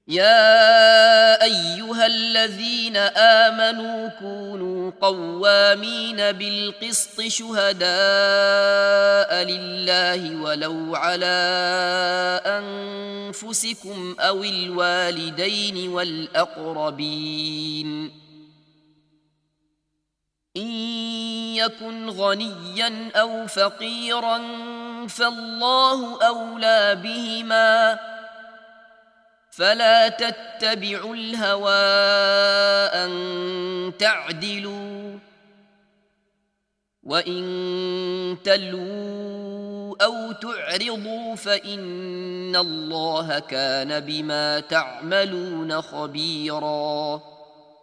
يا أيها الذين آمنوا كونوا قوامين بالقسط شهداء لله ولو على أنفسكم أو الوالدين والأقربين إن يكن غنيا أو فقيرا فالله أولى بهما فلا تتبعوا الهوى أن تعدلوا وإن تلووا أو تعرضوا فإن الله كان بما تعملون خبيراً